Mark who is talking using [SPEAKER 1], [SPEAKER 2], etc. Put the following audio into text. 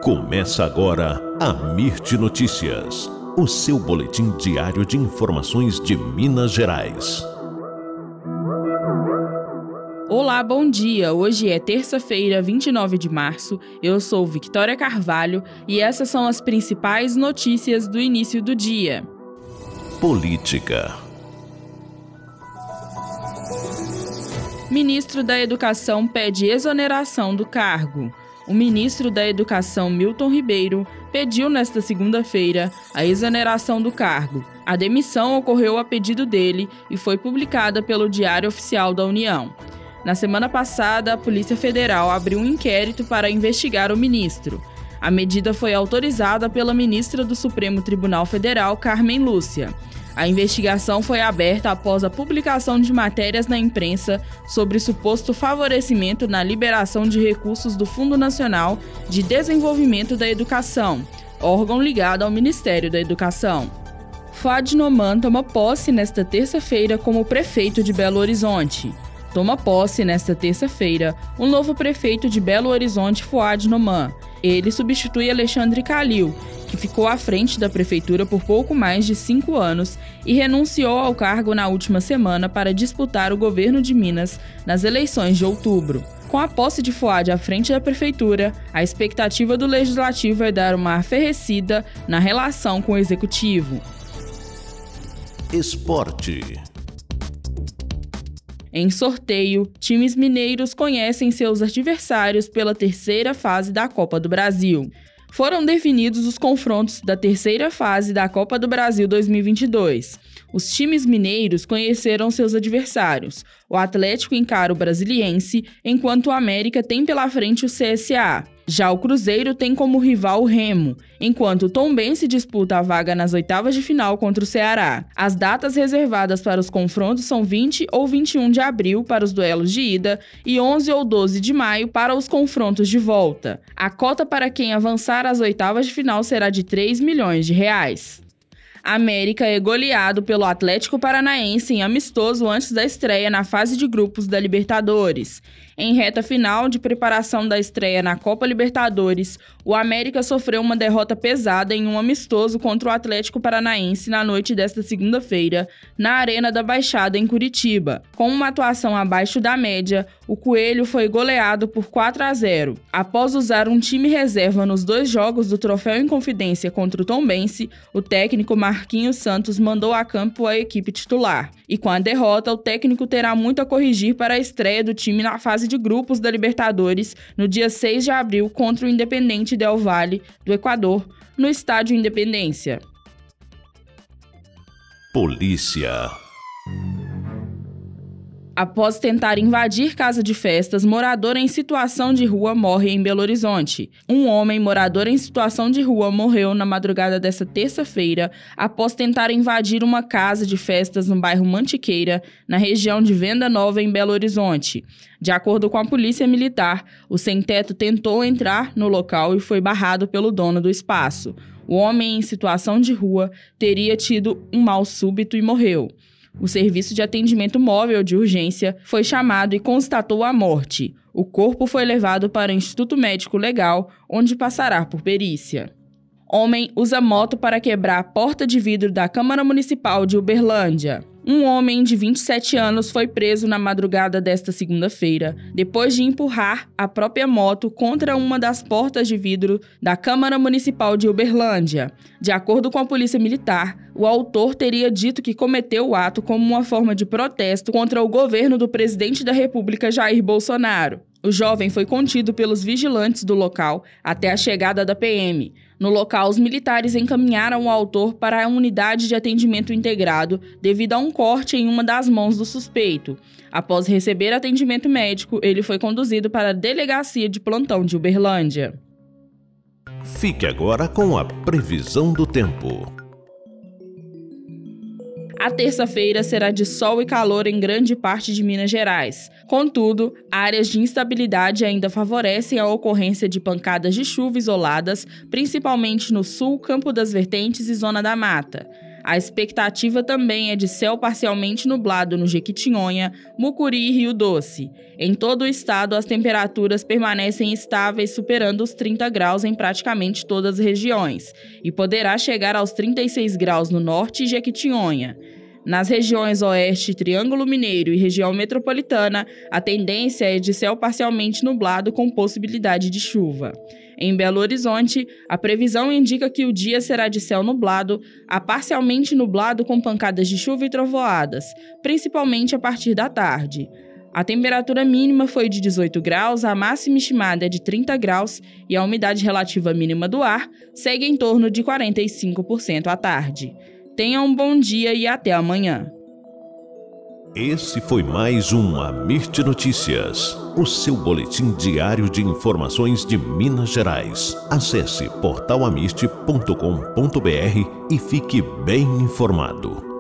[SPEAKER 1] Começa agora a Mirte Notícias, o seu boletim diário de informações de Minas Gerais.
[SPEAKER 2] Olá, bom dia! Hoje é terça-feira, 29 de março. Eu sou Victoria Carvalho e essas são as principais notícias do início do dia.
[SPEAKER 1] Política.
[SPEAKER 2] Ministro da Educação pede exoneração do cargo. O ministro da Educação, Milton Ribeiro, pediu nesta segunda-feira a exoneração do cargo. A demissão ocorreu a pedido dele e foi publicada pelo Diário Oficial da União. Na semana passada, a Polícia Federal abriu um inquérito para investigar o ministro. A medida foi autorizada pela ministra do Supremo Tribunal Federal, Carmen Lúcia. A investigação foi aberta após a publicação de matérias na imprensa sobre suposto favorecimento na liberação de recursos do Fundo Nacional de Desenvolvimento da Educação, órgão ligado ao Ministério da Educação. Fuad Noman toma posse nesta terça-feira como prefeito de Belo Horizonte. Toma posse nesta terça-feira o novo prefeito de Belo Horizonte, Fuad Noman. Ele substitui Alexandre Calil, que ficou à frente da prefeitura por pouco mais de 5 anos e renunciou ao cargo na última semana para disputar o governo de Minas nas eleições de outubro. Com a posse de Fuad à frente da prefeitura, a expectativa do legislativo é dar uma arferrecida na relação com o executivo.
[SPEAKER 1] Esporte.
[SPEAKER 2] Em sorteio, times mineiros conhecem seus adversários pela terceira fase da Copa do Brasil. Foram definidos os confrontos da terceira fase da Copa do Brasil 2022. Os times mineiros conheceram seus adversários. O Atlético encara o Brasiliense, enquanto o América tem pela frente o CSA. Já o Cruzeiro tem como rival o Remo, enquanto o Tombense disputa a vaga nas oitavas de final contra o Ceará. As datas reservadas para os confrontos são 20 ou 21 de abril para os duelos de ida e 11 ou 12 de maio para os confrontos de volta. A cota para quem avançar às oitavas de final será de R$ 3 milhões. América é goleado pelo Atlético Paranaense em amistoso antes da estreia na fase de grupos da Libertadores. Em reta final de preparação da estreia na Copa Libertadores, o América sofreu uma derrota pesada em um amistoso contra o Atlético Paranaense na noite desta segunda-feira, na Arena da Baixada, em Curitiba. Com uma atuação abaixo da média, o Coelho foi goleado por 4-0. Após usar um time reserva nos 2 jogos do Troféu Inconfidência contra o Tombense, o técnico Marquinhos Santos mandou a campo a equipe titular. E com a derrota, o técnico terá muito a corrigir para a estreia do time na fase de grupos da Libertadores no dia 6 de abril contra o Independente Del Valle, do Equador, no Estádio Independência.
[SPEAKER 1] Polícia.
[SPEAKER 2] Após tentar invadir casa de festas, morador em situação de rua morre em Belo Horizonte. Um homem morador em situação de rua morreu na madrugada desta terça-feira após tentar invadir uma casa de festas no bairro Mantiqueira, na região de Venda Nova, em Belo Horizonte. De acordo com a polícia militar, o sem-teto tentou entrar no local e foi barrado pelo dono do espaço. O homem em situação de rua teria tido um mal súbito e morreu. O serviço de atendimento móvel de urgência foi chamado e constatou a morte. O corpo foi levado para o Instituto Médico Legal, onde passará por perícia. Homem usa moto para quebrar a porta de vidro da Câmara Municipal de Uberlândia. Um homem de 27 anos foi preso na madrugada desta segunda-feira, depois de empurrar a própria moto contra uma das portas de vidro da Câmara Municipal de Uberlândia. De acordo com a Polícia Militar, o autor teria dito que cometeu o ato como uma forma de protesto contra o governo do presidente da República, Jair Bolsonaro. O jovem foi contido pelos vigilantes do local até a chegada da PM. No local, os militares encaminharam o autor para a unidade de atendimento integrado devido a um corte em uma das mãos do suspeito. Após receber atendimento médico, ele foi conduzido para a delegacia de plantão de Uberlândia.
[SPEAKER 1] Fique agora com a previsão do tempo.
[SPEAKER 2] A terça-feira será de sol e calor em grande parte de Minas Gerais. Contudo, áreas de instabilidade ainda favorecem a ocorrência de pancadas de chuva isoladas, principalmente no sul, Campo das Vertentes e Zona da Mata. A expectativa também é de céu parcialmente nublado no Jequitinhonha, Mucuri e Rio Doce. Em todo o estado, as temperaturas permanecem estáveis, superando os 30 graus em praticamente todas as regiões, e poderá chegar aos 36 graus no norte e Jequitinhonha. Nas regiões Oeste, Triângulo Mineiro e região metropolitana, a tendência é de céu parcialmente nublado com possibilidade de chuva. Em Belo Horizonte, a previsão indica que o dia será de céu nublado a parcialmente nublado com pancadas de chuva e trovoadas, principalmente a partir da tarde. A temperatura mínima foi de 18 graus, a máxima estimada é de 30 graus e a umidade relativa mínima do ar segue em torno de 45% à tarde. Tenha um bom dia e até amanhã.
[SPEAKER 1] Esse foi mais um Amirte Notícias, o seu boletim diário de informações de Minas Gerais. Acesse portalamirte.com.br e fique bem informado.